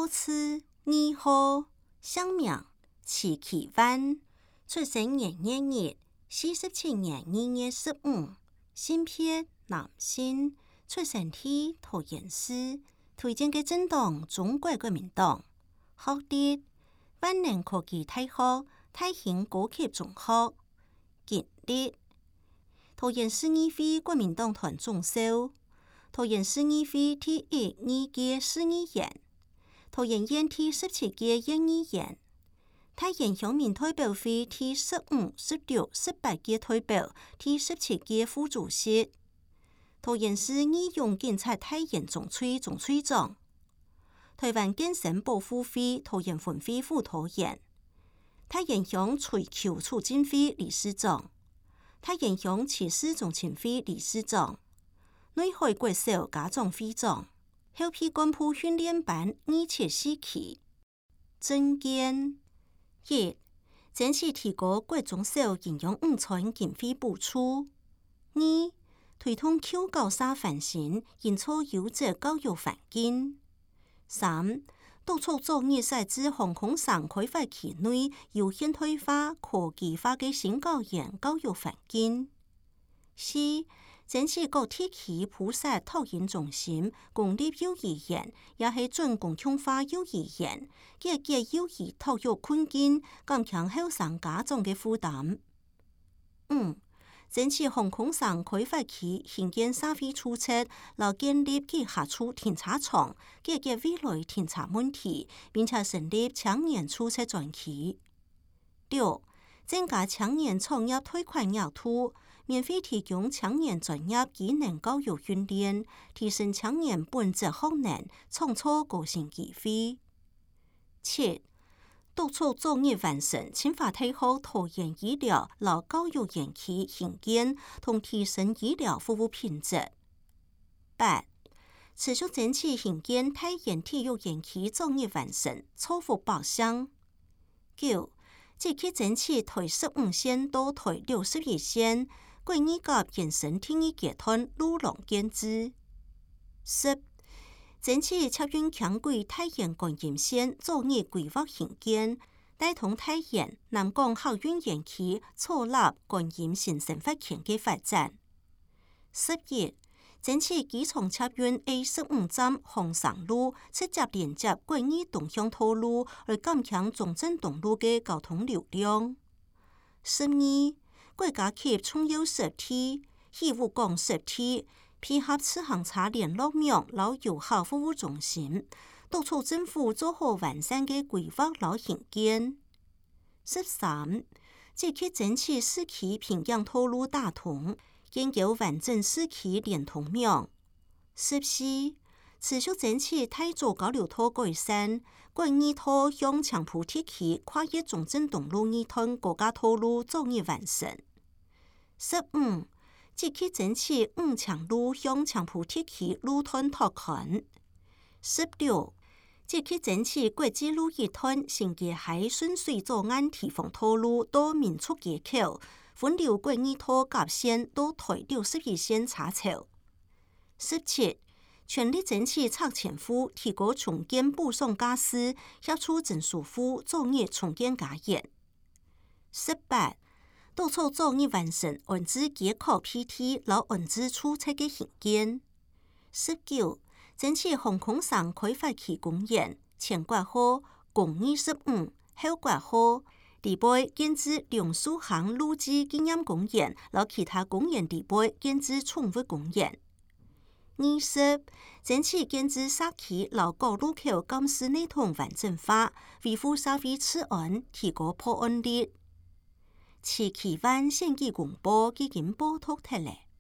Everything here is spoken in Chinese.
多次2號姓名徐其灣，出生年日47年2月15，性別男性，出生地桃園市，推薦嘅政黨中國國民黨，學歷萬能科技大學大興高級中學，經歷桃園市議會國民黨團總召，桃園市議會第1、2屆市議員，桃園縣第17屆縣議員，太原鄉民代表會第15、16、18屆代表，第17屆副主席，桃園市義勇警察太原總區總區長，台灣健身保護會桃園分會副桃園，太原鄉槌球促進會理事長，太原鄉騎士中情會理事長，內海國小家長會長，後批幹部訓練班274期，政見1. 爭取提高國中小營養午餐經費補助。2. 推動校教師反省，營造優質教育環境。3. 督促作業設置航空省開發區內有現代化、科技化嘅新教研教育環境。4. 爭取各地區鋪設托嬰中心、公立幼兒園，也係準公共化幼兒園，解決幼兒托育困境，減輕後生家長嘅負擔。5. 爭取航空省開發區興建社會駐車，並建立地下處停車場，解決未來停車問題，並且成立青年駐車專區。6. 增加青年創業貸款額度，免費提供青年專業技能教育訓練，提升青年本質學能，創造高薪機會。7. 督促作業完成清華大學桃園醫療及教育園區興建，同提升醫療服務品質。8. 持續爭取興建太原體育園區作業完成，造福百姓。9. 積極爭取台15線到台61線，國二甲延伸第2階段路廊建置。10. 爭取捷運輕軌太原觀音線作業規劃興建，帶動太原南港客運園區錯立觀音新生活圈嘅發展。11. 爭取機場捷運 A15 站紅山路直接連接國二東向道路，而減輕中正東路嘅交通流量。12. 國家級重要實體義烏港實體配合次行車聯絡網及遊客服務中心，督促政府做好完善嘅規劃及興建。13. 積極爭取市區平陽道路打通，研究完整市區連通網。14. 持續爭取太祖交流道改善，國二套向青埔地區跨越中正東路2段國家道路作業完成。15. 積極爭取五強路向青埔地區路段拓寬。16. 積極爭取國際路1段新界海順水左岸提豐道路到民族街口，分流國二套甲線到台61線查瞅。17. 全力爭取拆遷戶提高重建補償家私，協助政署府作業重建家園。18. 督促作業完成安置街口 PT 及安置厝設嘅興建。19. 爭取航空省開發區公園前括號公25後括號地背建置榕樹巷路基紀念公園及其他公園地背建置寵物公園。20. 爭取建置社區及各路口監視系統完整化，維護社會治安，提高破案率。徐其灣選舉公報已經報導出來。